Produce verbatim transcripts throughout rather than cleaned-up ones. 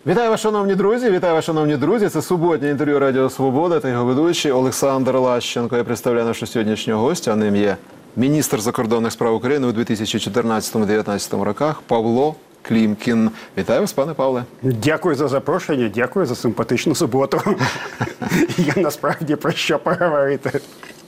Вітаю вас, шановні друзі, вітаю вас, шановні друзі. Це суботнє інтерв'ю Радіо Свобода та його ведучий Олександр Лащенко. Я представляю нашого сьогоднішнього гостя, а ним є міністр закордонних справ України у дві тисячі чотирнадцятому - дві тисячі дев'ятнадцятому роках Павло Клімкін. Вітаю вас, пане Павле. Дякую за запрошення, дякую за симпатичну суботу. Є насправді про що поговорити.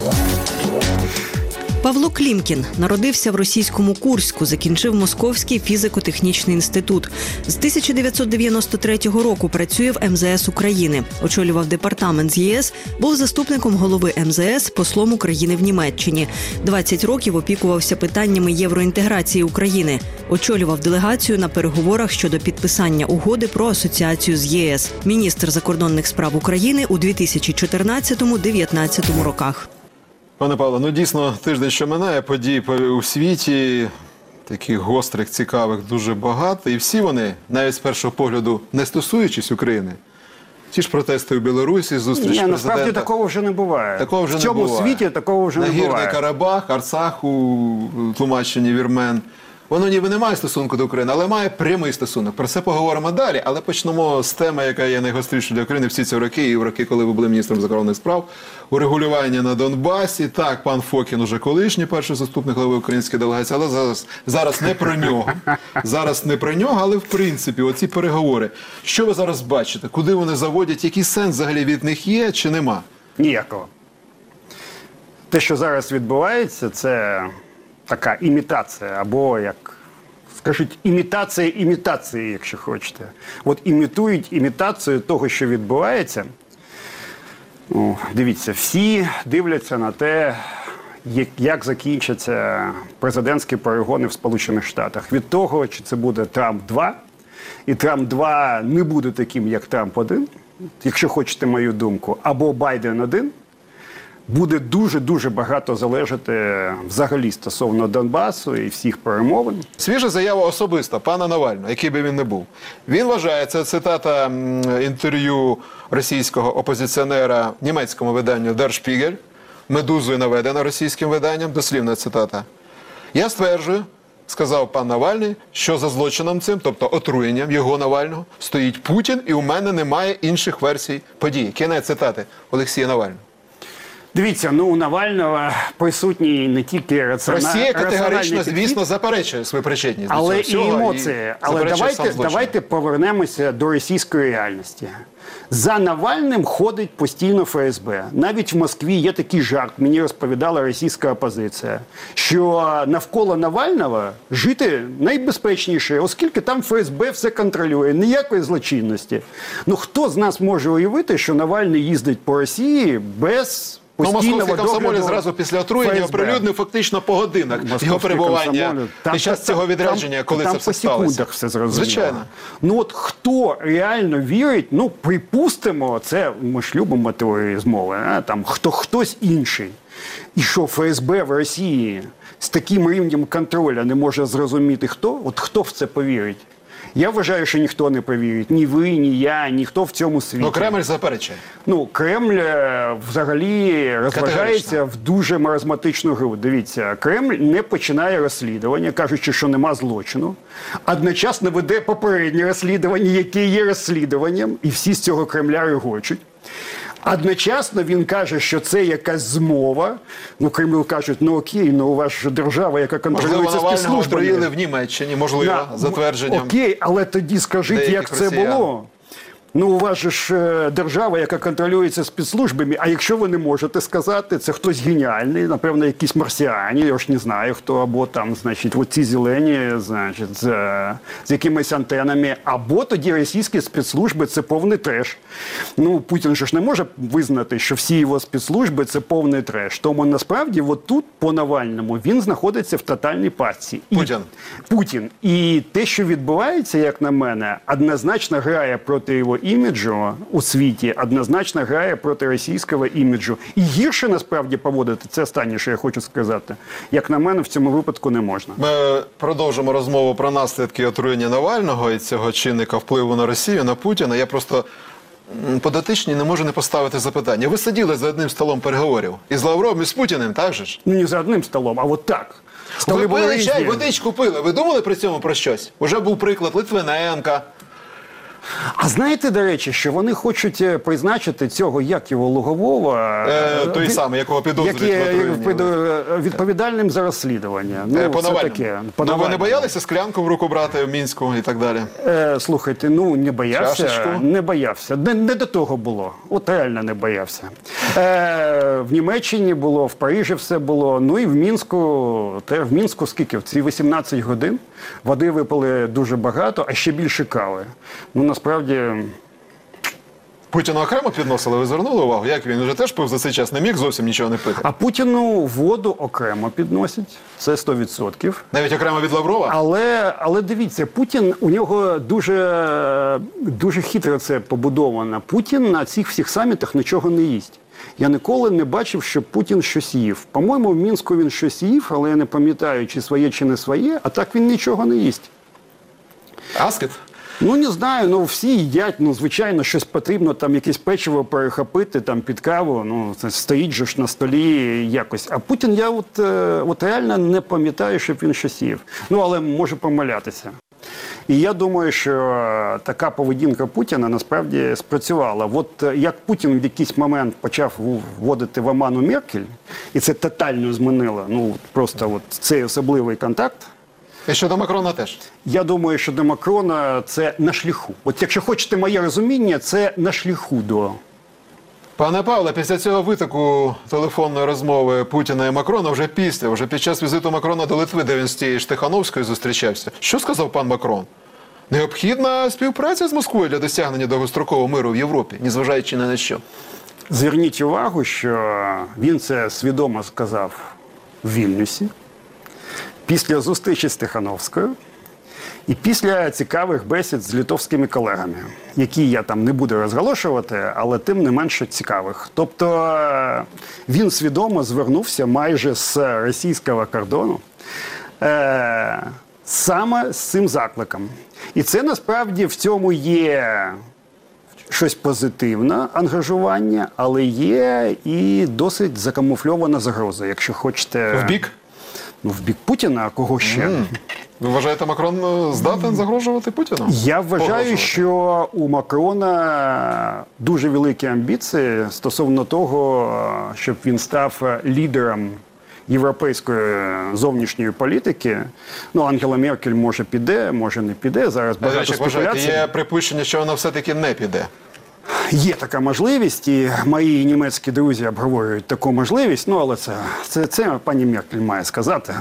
Павло Клімкін народився в російському Курську, закінчив Московський фізико-технічний інститут. З тисяча дев'ятсот дев'яносто третього року працює в ем зе ес України. Очолював департамент з є ес, був заступником голови ем зе ес, послом України в Німеччині. двадцять років опікувався питаннями євроінтеграції України. Очолював делегацію на переговорах щодо підписання угоди про асоціацію з є ес. Міністр закордонних справ України у дві тисячі чотирнадцятому - дві тисячі дев'ятнадцятому роках. Пане Павло, ну дійсно тиждень, що минає, подій у світі, таких гострих, цікавих, дуже багато. І всі вони, навіть з першого погляду, не стосуючись України. Ті ж протести у Білорусі, зустріч Ні, президента. насправді такого вже не буває. Такого вже в цьому не буває. світі такого вже не Нагірний буває. Карабах, Арцах у тлумаченні вірмен. Воно ніби не має стосунку до України, але має прямий стосунок. Про це поговоримо далі, але почнемо з теми, яка є найгострішою для України всі ці роки, і в роки, коли ви були міністром закордонних справ, урегулювання на Донбасі. Так, пан Фокін уже колишній перший заступник голови української делегації, але зараз, зараз не про нього. Зараз не про нього, але в принципі, оці переговори. Що ви зараз бачите? Куди вони заводять? Який сенс взагалі від них є чи нема? Ніякого. Те, що зараз відбувається, це така імітація, або, як скажуть, імітація імітації, якщо хочете. От імітують імітацію того, що відбувається. О, дивіться, всі дивляться на те, як, як закінчаться президентські перегони в Сполучених Штатах. Від того, чи це буде Трамп два, і Трамп два не буде таким, як Трамп один, якщо хочете мою думку, або Байден один, буде дуже-дуже багато залежати взагалі стосовно Донбасу і всіх перемовин. Свіжа заява особиста пана Навального, який би він не був. Він вважає, це цитата інтерв'ю російського опозиціонера німецькому виданню Der Spiegel, Медузою наведена російським виданням, дослівна цитата. «Я стверджую, – сказав пан Навальний, – що за злочином цим, тобто отруєнням його Навального, стоїть Путін, і у мене немає інших версій подій». Кінець цитати Олексія Навального. Дивіться, ну у Навального присутній не тільки раціональний Росія категорично, звісно, заперечує свою причетність до але цього і всього, емоції. і але давайте, давайте повернемося до російської реальності. За Навальним ходить постійно еф ес бе. Навіть в Москві є такий жарт, мені розповідала російська опозиція, що навколо Навального жити найбезпечніше, оскільки там еф ес бе все контролює, ніякої злочинності. Ну хто з нас може уявити, що Навальний їздить по Росії без... Ну, московський комсомолець зразу після отруєння оприлюднив фактично по годинах його перебування під час цього відрядження, там, коли там це все сталося. Там по секундах все зрозуміло. Звичайно. Ну от хто реально вірить, ну припустимо, це ми ж любимо теорії змови, а? Там хто хтось інший. І що еф ес бе в Росії з таким рівнем контролю не може зрозуміти хто? От хто в це повірить? Я вважаю, що ніхто не повірить. Ні ви, ні я, ніхто в цьому світі. Ну, Кремль заперечує. Ну, Кремль взагалі розважається в дуже маразматичну гру. Дивіться, Кремль не починає розслідування, кажучи, що нема злочину. Одночасно веде попереднє розслідування, яке є розслідуванням, і всі з цього Кремля регочуть. Одночасно він каже, що це якась змова. Ну, Кремлю кажуть, ну окей, ну у вас ж держава, яка контролюється спецслужбами. Можливо, Навального отруїли в Німеччині, можливо, да, за твердженням. Окей, але тоді скажіть, як це росіян. Було. Ну, у вас же ж е, держава, яка контролюється спецслужбами, а якщо ви не можете сказати, це хтось геніальний, напевно, якісь марсіані, я ж не знаю хто, або там, значить, оці зелені, значить, з, з якимись антенами, або тоді російські спецслужби – це повний треш. Ну, Путін же ж не може визнати, що всі його спецслужби – це повний треш. Тому, насправді, от тут, по Навальному, він знаходиться в тотальній пастці. Путін. І, Путін. І те, що відбувається, як на мене, однозначно грає проти його іміджу у світі, однозначно грає проти російського іміджу. І гірше, насправді, поводити, це останнє, що я хочу сказати, як на мене, в цьому випадку не можна. Ми продовжимо розмову про наслідки отруєння Навального і цього чинника впливу на Росію, на Путіна. Я просто по дотичній не можу не поставити запитання. Ви сиділи за одним столом переговорів із Лавровим, і з Путіним, так же ж? Ну, не за одним столом, а от так. Ви пили чай, водичку пили. Ви думали при цьому про щось? Уже був приклад Литвиненка, А знаєте, до речі, що вони хочуть призначити цього, як його, Лугового, Е, той від- самий, якого підозрюють в як є отруєнні. підо- відповідальним за розслідування. Е, Ну, по це Навальному. таке. Ну, По ви не Навальному. боялися склянку в руку брати в Мінську і так далі? Е, слухайте, ну не боявся, Чашечку? не боявся. Не, не до того було. От реально не боявся. Е, в Німеччині було, в Парижі все було. Ну і в Мінську, те в Мінську скільки? В ці вісімнадцять годин води випили дуже багато, а ще більше кави. Ну насправді. Путіна окремо підносили, ви звернули увагу? Як він вже теж пив за цей час, не міг зовсім нічого не пити? А Путіну воду окремо підносять, це сто відсотків. Навіть окремо від Лаврова? Але, але дивіться, Путін, у нього дуже, дуже хитро це побудовано. Путін на цих всіх самітах нічого не їсть. Я ніколи не бачив, щоб Путін щось їв. По-моєму, в Мінську він щось їв, але я не пам'ятаю, чи своє, чи не своє, а так він нічого не їсть. Аскет? Ну, не знаю, ну всі їдять, ну, звичайно, щось потрібно, там якесь печиво перехопити, там під каву, ну, це стоїть же ж на столі якось. А Путін, я от, е, от реально не пам'ятаю, щоб він щось їв. Ну, але можу помилятися. І я думаю, що така поведінка Путіна насправді спрацювала. От е, як Путін в якийсь момент почав вводити в оману Меркель, і це тотально змінило, ну, просто от цей особливий контакт, І щодо Макрона теж. я думаю, що до Макрона це на шляху. От якщо хочете моє розуміння, це на шляху до... Пане Павле, після цього витоку телефонної розмови Путіна і Макрона, вже після, вже під час візиту Макрона до Литви, де він з тією Штихановською зустрічався, що сказав пан Макрон? Необхідна співпраця з Москвою для досягнення довгострокового миру в Європі, незважаючи ні на що. Зверніть увагу, що він це свідомо сказав в Вільнюсі, після зустрічі з Тихановською і після цікавих бесід з литовськими колегами, які я там не буду розголошувати, але тим не менше цікавих. Тобто е, він свідомо звернувся майже з російського кордону е, саме з цим закликом. І це насправді в цьому є щось позитивне, ангажування, але є і досить закамуфльована загроза, якщо хочете... В бік? Ну, в бік Путіна, а кого ще? Ви вважаєте, Макрон е, здатен загрожувати Путіну? Я вважаю, Погрожувати? що у Макрона дуже великі амбіції стосовно того, щоб він став лідером європейської зовнішньої політики. Ну, Ангела Меркель може піде, може не піде. Зараз До багато речі, як вважаєте, спекуляцій. є припущення, що вона все-таки не піде. Є така можливість, і мої німецькі друзі обговорюють таку можливість, ну, але це, це, це пані Меркель має сказати.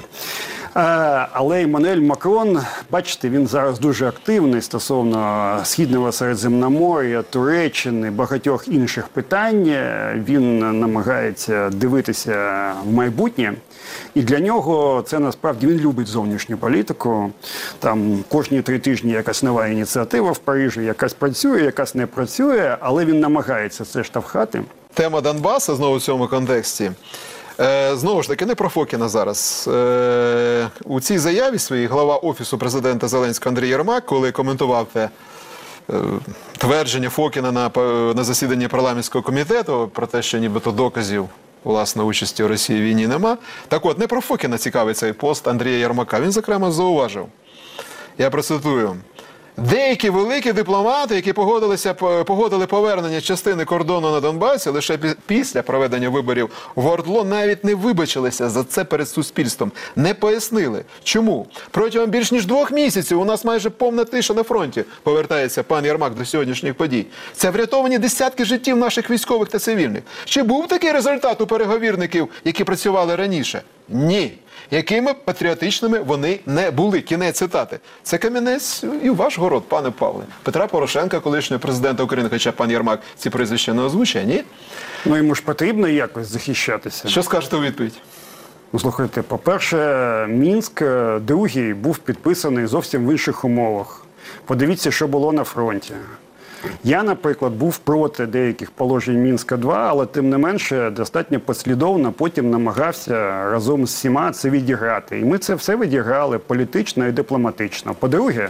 А, але Еммануель Макрон, бачите, він зараз дуже активний стосовно Східного Середземномор'я, Туреччини, багатьох інших питань. Він намагається дивитися в майбутнє. І для нього це насправді, він любить зовнішню політику. Там кожні три тижні якась нова ініціатива в Парижі, якась працює, якась не працює, але він намагається це штовхати. Тема Донбаса знову в цьому контексті. Е, знову ж таки, не про Фокіна зараз. Е, у цій заяві своїй глава Офісу президента Зеленського Андрій Єрмак, коли коментував те е, твердження Фокіна на, на засіданні парламентського комітету про те, що нібито доказів власне участі Росії в війні нема. Так от, не про Фокіна цікавий цей пост Андрія Єрмака. Він, зокрема, зауважив, я процитую, деякі великі дипломати, які погодилися, погодили повернення частини кордону на Донбасі, лише після проведення виборів в ОРДЛО навіть не вибачилися за це перед суспільством. Не пояснили. Чому? Протягом більш ніж двох місяців у нас майже повна тиша на фронті, повертається пан Єрмак до сьогоднішніх подій. Це врятовані десятки життів наших військових та цивільних. Чи був такий результат у переговірників, які працювали раніше? Ні. Якими патріотичними вони не були. Кінець цитати. Це камінець і в ваш город, пане Павле. Петра Порошенка, колишнього президента України, хоча пан Єрмак ці прізвища не озвучує, ні? Ну, йому ж потрібно якось захищатися. Що скажете у відповідь? Ну, слухайте, по-перше, Мінськ другий був підписаний зовсім в інших умовах. Подивіться, що було на фронті. Я, наприклад, був проти деяких положень Мінська два, але тим не менше достатньо послідовно потім намагався разом з всіма це відіграти. І ми це все відіграли політично і дипломатично. По-друге,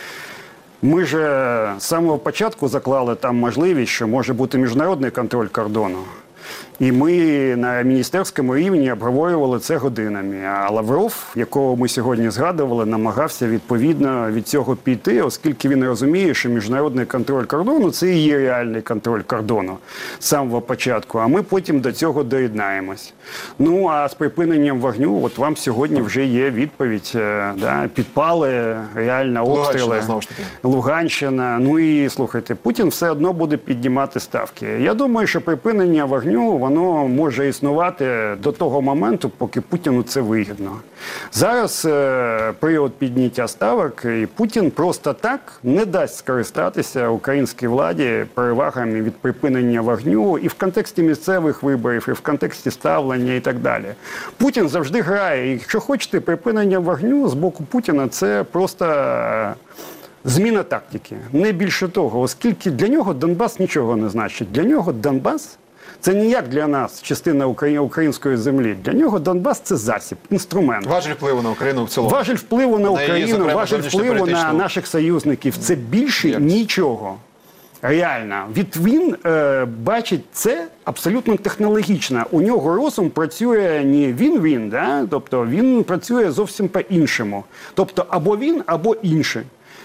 ми ж з самого початку заклали там можливість, що може бути міжнародний контроль кордону. І ми на міністерському рівні обговорювали це годинами. А Лавров, якого ми сьогодні згадували, намагався відповідно від цього піти, оскільки він розуміє, що міжнародний контроль кордону – це і є реальний контроль кордону з самого початку, а ми потім до цього доєднаємось. Ну, а з припиненням вогню, от вам сьогодні вже є відповідь, да, підпали, реально обстріли. Луганщина, знову ж таки. Луганщина. Ну і, слухайте, Путін все одно буде піднімати ставки. Я думаю, що припинення вогню, воно може існувати до того моменту, поки Путіну це вигідно. Зараз е, період підняття ставок, і Путін просто так не дасть скористатися українській владі перевагами від припинення вогню і в контексті місцевих виборів, і в контексті ставлення і так далі. Путін завжди грає. І якщо хочете, припинення вогню з боку Путіна – це просто е, зміна тактики. Не більше того, оскільки для нього Донбас нічого не значить. Для нього Донбас – це не як для нас частина української землі. Для нього Донбас – це засіб, інструмент. Важель впливу на Україну в цілому. Важель впливу на На її, Україну, зокрема, важель впливу на зовнішньополітичну. наших союзників. Це більше Як? нічого. Реально. Від він е, бачить це абсолютно технологічно. У нього розум працює не він-він, да? Тобто він працює зовсім по-іншому. Тобто або він, або інше.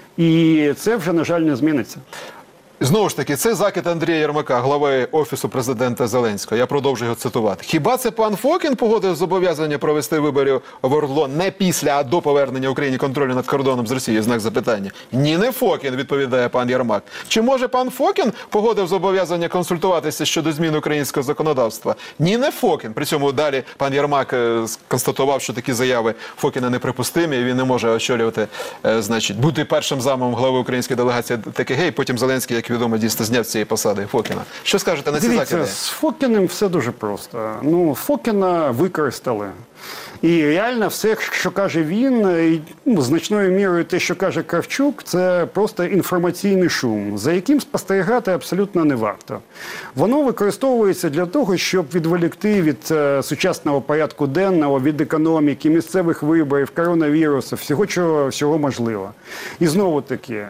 І це вже, на жаль, не зміниться. Знову ж таки, це закид Андрія Єрмака, глави Офісу президента Зеленського. Я продовжую його цитувати. Хіба це пан Фокін погодив зобов'язання провести вибори в ОРДЛО не після, а до повернення Україні контролю над кордоном з Росією? Знак запитання. Ні, не Фокін, відповідає пан Єрмак. Чи може пан Фокін погодив зобов'язання консультуватися щодо змін українського законодавства? Ні, не Фокін. При цьому далі пан Єрмак е, констатував, що такі заяви Фокіна неприпустимі, і він не може очолювати, е, значить, бути першим замом глави української делегації ТКГ, і потім Зеленський, як відомо, дійсно зняв з цієї посади Фокіна. Що скажете на ці Дивіться, закиди? з Фокіним все дуже просто. Ну, Фокіна використали. І реально все, що каже він, і, ну, значною мірою те, що каже Кравчук, це просто інформаційний шум, за яким спостерігати абсолютно не варто. Воно використовується для того, щоб відволікти від е, сучасного порядку денного, від економіки, місцевих виборів, коронавірусу, всього, чого, всього можливо. І знову таки,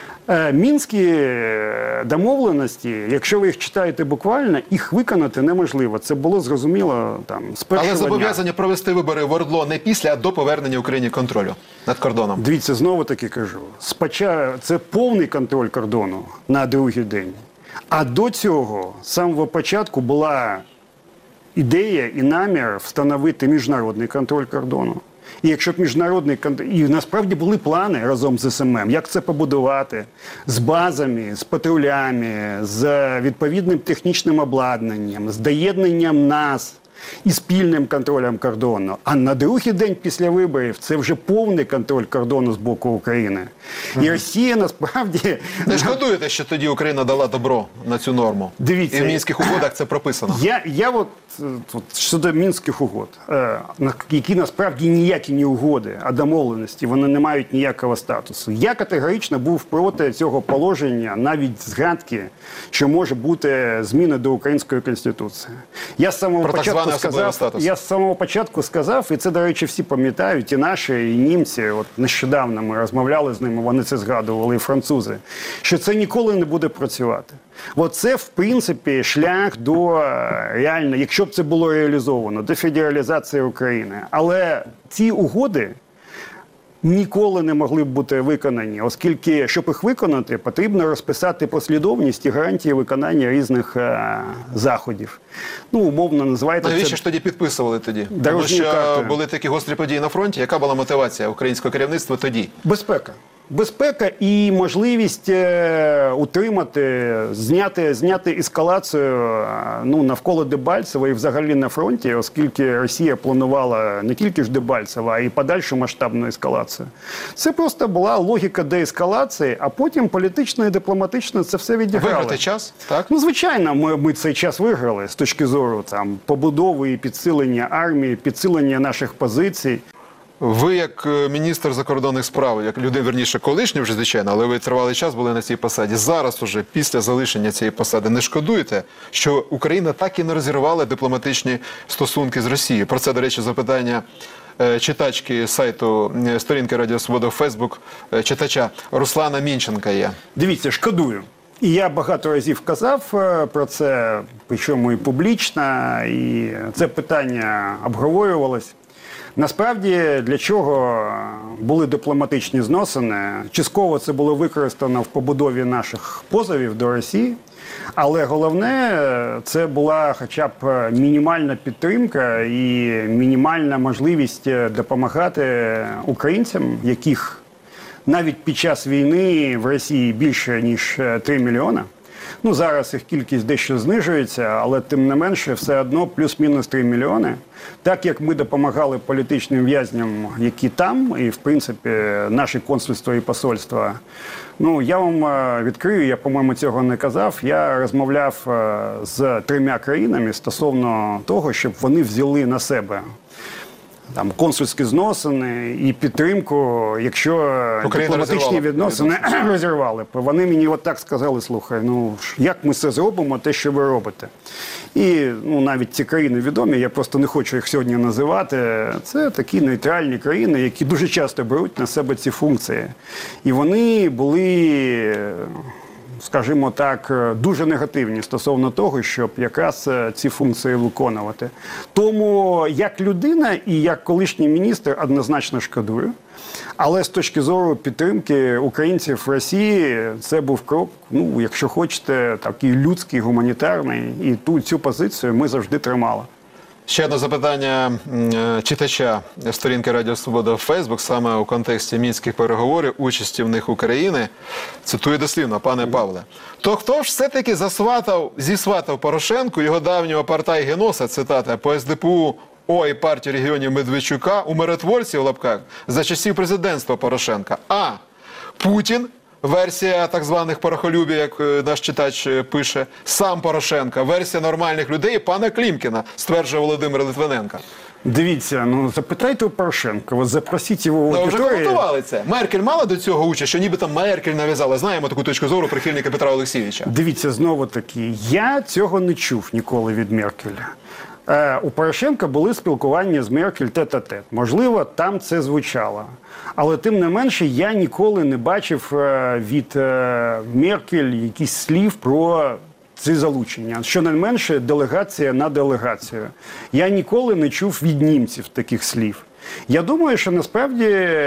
мінські домовленості, якщо ви їх читаєте буквально, їх виконати неможливо. Це було зрозуміло там з першого Але дня. зобов'язання провести вибори в ОРДЛО не після, а до повернення Україні контролю над кордоном. Дивіться, знову таки кажу. Спочатку це повний контроль кордону на другий день. А до цього, з самого початку, була ідея і намір встановити міжнародний контроль кордону. І якщо б міжнародний контроль... І насправді були плани разом з СММ, як це побудувати, з базами, з патрулями, з відповідним технічним обладнанням, з доєднанням нас і спільним контролем кордону. А на другий день після виборів це вже повний контроль кордону з боку України. І Росія насправді... Не шкодуєте, що тоді Україна дала добро на цю норму? Дивіться, І в Мінських угодах це прописано. Я, я от, от щодо Мінських угод, е, які насправді ніякі не угоди, а домовленості, вони не мають ніякого статусу. Я категорично був проти цього положення, навіть згадки, що може бути зміна до Української Конституції. Я з самого Про так початку званий особливий сказав, статус. я з самого початку сказав, і це, до речі, всі пам'ятають, і наші, і німці, от нещодавно ми розмовляли з ними, вони це згадували, і французи, що це ніколи не буде працювати. От це, в принципі, шлях до реально, якщо б це було реалізовано, до федералізації України. Але ці угоди ніколи не могли б бути виконані, оскільки, щоб їх виконати, потрібно розписати послідовність і гарантії виконання різних е, заходів. Ну, умовно, називайте Навіщо це... ж тоді підписували тоді? Тому Дорожні що карти. були такі гострі події на фронті. Яка була мотивація українського керівництва тоді? Безпека. Безпека і можливість е, утримати, зняти, зняти ескалацію е, ну, навколо Дебальцева і взагалі на фронті, оскільки Росія планувала не тільки ж Дебальцева, а й подальшу масштабну ескалацію. Це просто була логіка деескалації, а потім політично і дипломатично це все відіграло. Виграти час, так? Ну, звичайно, ми, ми цей час виграли з точки зору там, побудови і підсилення армії, підсилення наших позицій. Ви, як е, міністр закордонних справ, як людина, верніше, колишній вже, звичайно, але ви тривалий час були на цій посаді. Зараз уже, після залишення цієї посади, не шкодуєте, що Україна так і не розірвала дипломатичні стосунки з Росією? Про це, до речі, запитання е, читачки сайту е, сторінки Радіо Свобода в Фейсбук, е, читача Руслана Мінченка є. Дивіться, шкодую. І я багато разів казав е, про це, причому і публічно, і це питання обговорювалось. Насправді, для чого були дипломатичні зносини? Частково це було використано в побудові наших позовів до Росії, але головне, це була хоча б мінімальна підтримка і мінімальна можливість допомагати українцям, яких навіть під час війни в Росії більше, ніж три мільйони. Ну, зараз їх кількість дещо знижується, але тим не менше все одно плюс-мінус три мільйони. Так як ми допомагали політичним в'язням, які там, і в принципі наші консульства і посольства. Ну, я вам відкрию, я, по-моєму, цього не казав. Я розмовляв з трьома країнами стосовно того, щоб вони взяли на себе там консульські зносини і підтримку, якщо Україна дипломатичні відносини розірвали. Вони мені от так сказали: слухай, ну як ми це зробимо, те, що ви робите. І ну, навіть ці країни відомі, я просто не хочу їх сьогодні називати. Це такі нейтральні країни, які дуже часто беруть на себе ці функції. І вони були, скажімо так, дуже негативні стосовно того, щоб якраз ці функції виконувати. Тому як людина і як колишній міністр однозначно шкодую. Але з точки зору підтримки українців в Росії це був крок, ну, якщо хочете, такий людський, гуманітарний. І ту, цю позицію ми завжди тримали. Ще одне запитання читача сторінки Радіо Свобода в Фейсбук, саме у контексті мінських переговорів, участі в них України. Цитую дослівно: пане Павле, то хто ж все-таки засватав, зісватав Порошенку, його давнього партай-геноса, цитата, по ес де пе у О і партії регіонів Медведчука у миротворці в лапках за часів президентства Порошенка? А. Путін, версія так званих порохолюбів, як наш читач пише, сам Порошенко, версія нормальних людей пана Клімкіна, стверджує Володимир Литвиненко. Дивіться, ну запитайте у Порошенка, от запросіть його в Ну, вже аудиторію. коментували це. Меркель мала до цього участь, що нібито Меркель нав'язала. Знаємо таку точку зору прихильника Петра Олексійовича. Дивіться, знову таки, я цього не чув ніколи від Меркеля. Е, у Порошенка були спілкування з Меркель тет-а-тет. Можливо, там це звучало. Але тим не менше, я ніколи не бачив е, від е, Меркель якісь слів про ці залучення. Щонайменше делегація на делегацію. Я ніколи не чув від німців таких слів. Я думаю, що насправді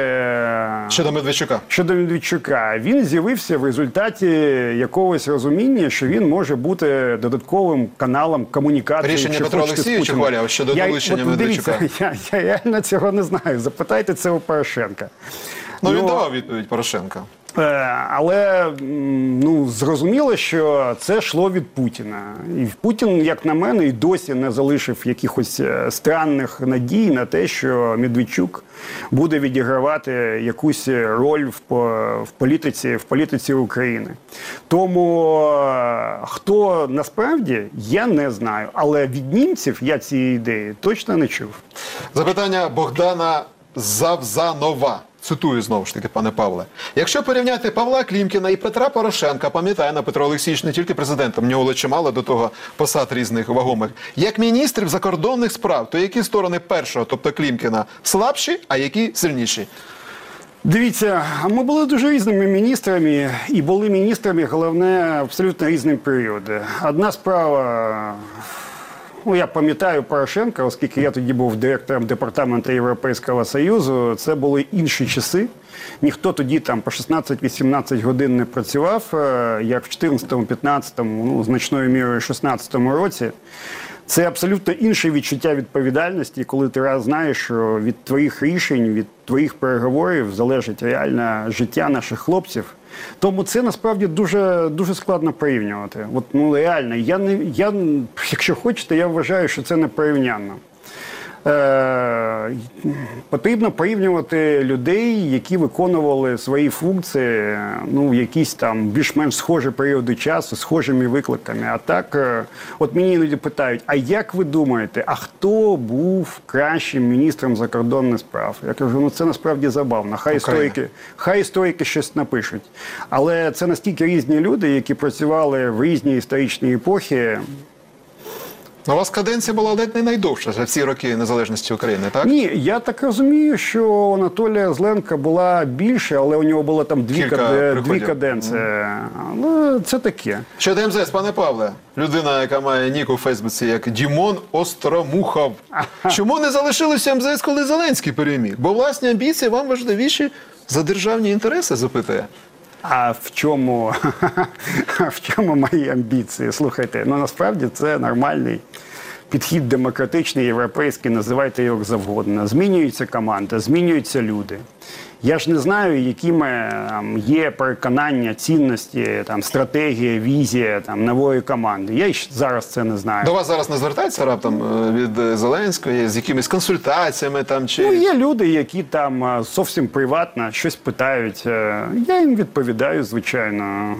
Щодо Медведчука. щодо Медведчука, він з'явився в результаті якогось розуміння, що він може бути додатковим каналом комунікації. Рішення чи Петра хочете, з Олексійовича Путіним. хваляв щодо Я- долучення от Медведчука. дивіться, Я, я реально цього не знаю. Запитайте це у Порошенка. Ну, він давав відповідь Порошенка. Е, Але м, ну, зрозуміло, що це йшло від Путіна. І Путін, як на мене, і досі не залишив якихось е, странних надій на те, що Медведчук буде відігравати якусь роль в, по- в, політиці, в політиці України. Тому е, хто насправді, я не знаю. Але від німців я цієї ідеї точно не чув. Запитання Богдана Завзанова. Цитую знову ж таки, пане Павле. Якщо порівняти Павла Клімкіна і Петра Порошенка, пам'ятаємо, Петро Олексійович не тільки президентом, в нього було чимало до того посад різних вагомих, як міністрів закордонних справ, то які сторони першого, тобто Клімкіна, слабші, а які сильніші? Дивіться, ми були дуже різними міністрами і були міністрами, головне, абсолютно різні періоди. Одна справа, ну, я пам'ятаю Порошенка, оскільки я тоді був директором департаменту Європейського Союзу, це були інші часи. Ніхто тоді там по шістнадцять-вісімнадцять годин не працював, як в чотирнадцятому-п'ятнадцятому, ну, значною мірою шістнадцятому році. Це абсолютно інше відчуття відповідальності, коли ти раз знаєш, що від твоїх рішень, від твоїх переговорів залежить реальне життя наших хлопців. Тому це насправді дуже, дуже складно порівнювати. От, ну, реально, я не, я, якщо хочете, я вважаю, що це не порівнянно. Е, потрібно порівнювати людей, які виконували свої функції, ну, в якісь там більш-менш схожі періоди часу, схожими викликами. А так, е, от мені іноді питають, а як ви думаєте, а хто був кращим міністром закордонних справ? Я кажу, ну це насправді забавно. Хай історики, хай історики щось напишуть. Але це настільки різні люди, які працювали в різні історичні епохи. У вас каденція була ледь не найдовша за всі роки незалежності України, так? Ні, я так розумію, що у Анатолія Зеленка була більше, але у нього було там дві, Кілька каде... дві приходів. каденції. Ну, це таке. Щодо ем зе ес, пане Павле, людина, яка має нік у Фейсбуці як Дімон Остромухов. Чому не залишилося ем зе ес, коли Зеленський переміг? Бо власні амбіції вам важливіші за державні інтереси, запитує. А в чому, в чому мої амбіції? Слухайте, ну насправді це нормальний підхід демократичний, європейський, називайте його як завгодно. Змінюється команда, змінюються люди. Я ж не знаю, якими там, є переконання, цінності, там, стратегія, візія там, нової команди. Я й зараз це не знаю. До вас зараз не звертаються раптом е, від Зеленського з якимись консультаціями там чи... Ну, є люди, які там е, зовсім приватно щось питають. Е, Я їм відповідаю, звичайно.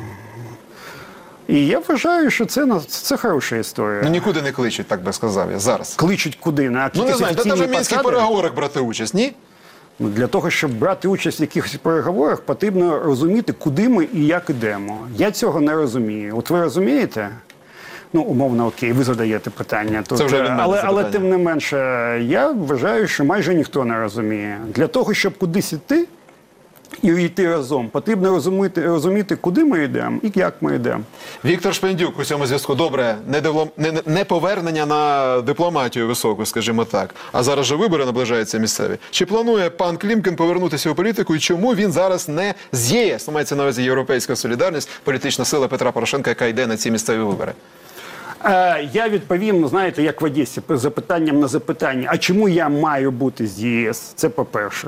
І я вважаю, що це, на- це хороша історія. Ну нікуди не кличуть, так би сказав я, зараз. Кличуть куди? На Ну не якісь знаю, де офіційні там в мінських посади? переговорах брати участь, ні? Ну, для того, щоб брати участь в якихось переговорах, потрібно розуміти, куди ми і як ідемо. Я цього не розумію. От ви розумієте? Ну, умовно, окей, ви задаєте питання. Тут, Це вже від мене але, але запитання. тим не менше, я вважаю, що майже ніхто не розуміє. Для того, щоб кудись іти і йти разом, потрібно розуміти, розуміти, куди ми йдемо і як ми йдемо. Віктор Шпендюк у цьому зв'язку. Добре, не, диплом... не, не- не повернення на дипломатію високу, скажімо так. А зараз же вибори наближаються місцеві. Чи планує пан Клімкін повернутися у політику і чому він зараз не з ЄС? Мається на увазі Європейська солідарність, політична сила Петра Порошенка, яка йде на ці місцеві вибори. Е, Я відповім, знаєте, як в Одесі, запитанням на запитання. А чому я маю бути з ЄС? Це по-перше.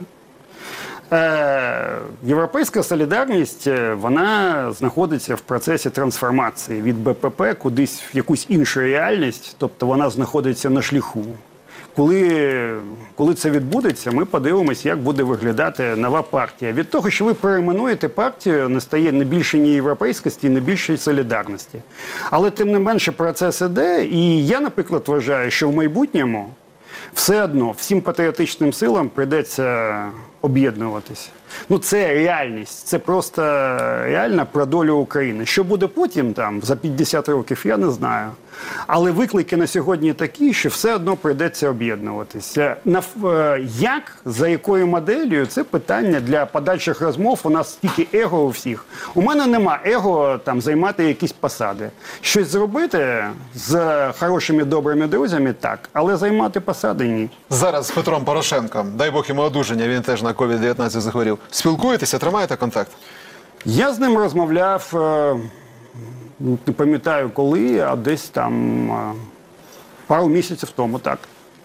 Е, Європейська солідарність, е, вона знаходиться в процесі трансформації від Бе Пе Пе кудись в якусь іншу реальність, тобто вона знаходиться на шляху. Коли, коли це відбудеться, ми подивимося, як буде виглядати нова партія. Від того, що ви перейменуєте партію, не стає не більше ні європейськості, не більше солідарності. Але тим не менше процес іде, і я, наприклад, вважаю, що в майбутньому все одно всім патріотичним силам прийдеться об'єднуватися. Ну, це реальність, це просто реальна про долю України. Що буде потім, там, за п'ятдесят років, я не знаю. Але виклики на сьогодні такі, що все одно прийдеться об'єднуватися. На, е, як, за якою моделлю, це питання для подальших розмов. У нас стільки его у всіх. У мене нема его там, займати якісь посади. Щось зробити з хорошими, добрими друзями – так, але займати посади – ні. Зараз з Петром Порошенком, дай Бог йому одужання, він теж на ковід дев'ятнадцять захворів. Спілкуєтеся, тримаєте контакт? Я з ним розмовляв, е, не пам'ятаю коли, а десь там е, пару місяців тому, так.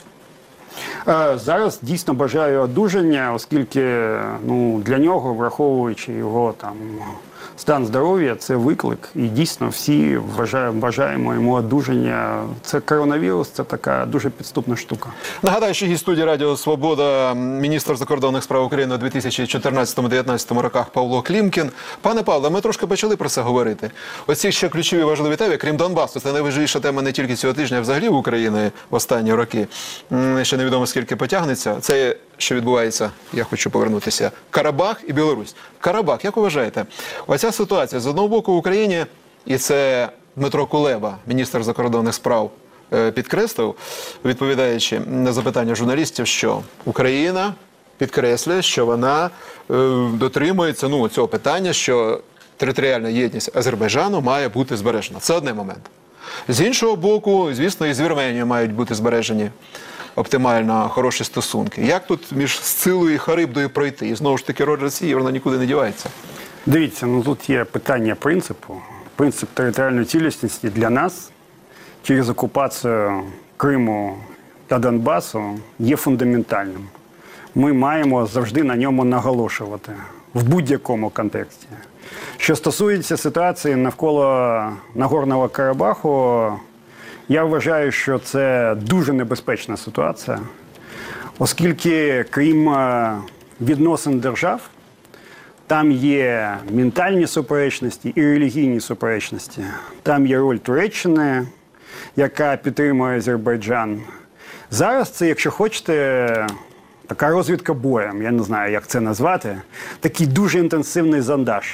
Е, Зараз дійсно бажаю одужання, оскільки ну, для нього, враховуючи його там, стан здоров'я, це виклик. І дійсно всі вважаємо, бажаємо йому одужання. Це коронавірус, це така дуже підступна штука. Нагадаю, що гість студії Радіо Свобода, міністр закордонних справ України у дві тисячі чотирнадцятому-дев'ятнадцятому роках Павло Клімкін. Пане Павле, ми трошки почали про це говорити. Оці ще ключові важливі теми, крім Донбасу, це найважливіша тема не тільки цього тижня, а взагалі в Україні в останні роки. М, Ще невідомо скільки потягнеться. Це, що відбувається, я хочу повернутися, Карабах і Білорусь. Карабах, як ви вважаєте? Оця ситуація, з одного боку в Україні, і це Дмитро Кулеба, міністр закордонних справ, е, підкреслив, відповідаючи на запитання журналістів, що Україна підкреслює, що вона е, дотримується ну, цього питання, що територіальна єдність Азербайджану має бути збережена. Це одне момент. З іншого боку, звісно, і з Вірменією мають бути збережені оптимально хороші стосунки. Як тут між Сцилою і Харибдою пройти? І знову ж таки, роль Росії, вона нікуди не дівається. Дивіться, ну тут є питання принципу. Принцип територіальної цілісності для нас через окупацію Криму та Донбасу є фундаментальним. Ми маємо завжди на ньому наголошувати в будь-якому контексті. Що стосується ситуації навколо Нагорного Карабаху, я вважаю, що це дуже небезпечна ситуація, оскільки крім е, відносин держав, там є ментальні суперечності і релігійні суперечності. Там є роль Туреччини, яка підтримує Азербайджан. Зараз це, якщо хочете, така розвідка боєм, я не знаю, як це назвати, такий дуже інтенсивний зондаж.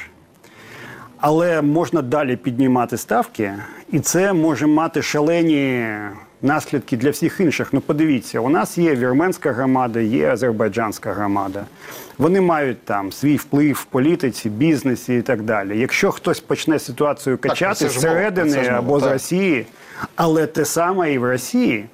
Але можна далі піднімати ставки, і це може мати шалені наслідки для всіх інших. Ну, подивіться, у нас є вірменська громада, є азербайджанська громада. Вони мають там свій вплив в політиці, бізнесі і так далі. Якщо хтось почне ситуацію качати це ж зсередини мова, це ж мова, або з так. Росії, але те саме і в Росії,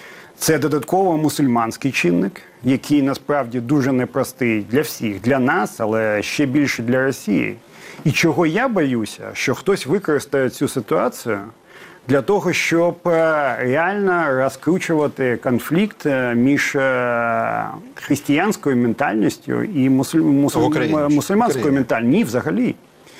це додатково мусульманський чинник, який насправді дуже непростий для всіх, для нас, але ще більше для Росії. І чого я боюся, що хтось використає цю ситуацію для того, щоб е, реально розкручувати конфлікт е, між е, християнською ментальністю і мусуль... мусуль... В Україні. мусульманською Україні. ментальністю. Ні, взагалі.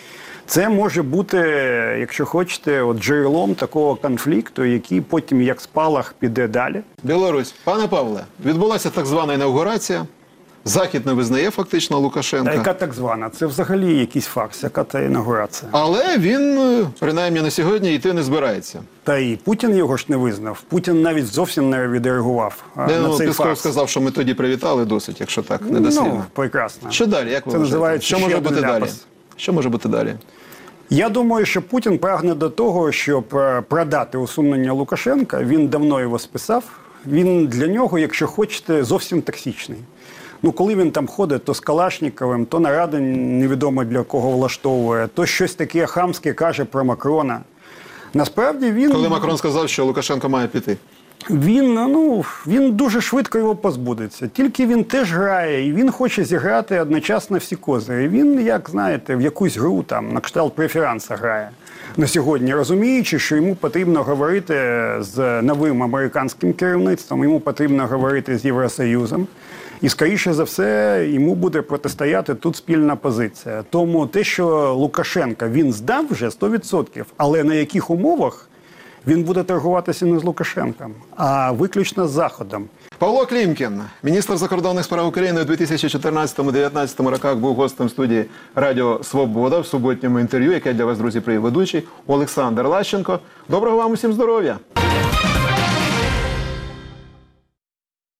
Це може бути, якщо хочете, от джерелом такого конфлікту, який потім як спалах піде далі. Білорусь. Пане Павле, відбулася так звана інаугурація. Захід не визнає фактично Та Лукашенка. яка так звана? Це взагалі якийсь фарс, яка та інаугурація. Але він, е, принаймні на сьогодні, йти не збирається. Та і Путін його ж не визнав. Путін навіть зовсім не відреагував а, Не, на ну, цей Пісков фарс. сказав, що ми тоді привітали досить, якщо так, недослівно. Ну, прекрасно. Що далі? Як ви Це вважаєте? називається Що ще може один бути далі? ляпас. Що може бути далі? Я думаю, що Путін прагне до того, щоб е, продати усунення Лукашенка. Він давно його списав. Він для нього, якщо хочете, зовсім токсичний. Ну, коли він там ходить, то з Калашніковим, то наради невідомо для кого влаштовує, то щось таке хамське каже про Макрона. Насправді він... Коли Макрон сказав, що Лукашенко має піти. Він, ну, він дуже швидко його позбудеться. Тільки він теж грає, і він хоче зіграти одночасно всі козири. Він, як знаєте, в якусь гру там на кшталт преферанса грає на сьогодні, розуміючи, що йому потрібно говорити з новим американським керівництвом, йому потрібно говорити з Євросоюзом. І, скоріше за все, йому буде протистояти тут спільна позиція. Тому те, що Лукашенка він здав вже сто відсотків, але на яких умовах він буде торгуватися не з Лукашенком, а виключно з Заходом. Павло Клімкін, міністр закордонних справ України у дві тисячі чотирнадцятому - дві тисячі дев'ятнадцятому роках, був гостем студії Радіо Свобода в суботньому інтерв'ю, яке для вас, друзі, привів ведучий Олександр Лащенко. Доброго вам усім здоров'я!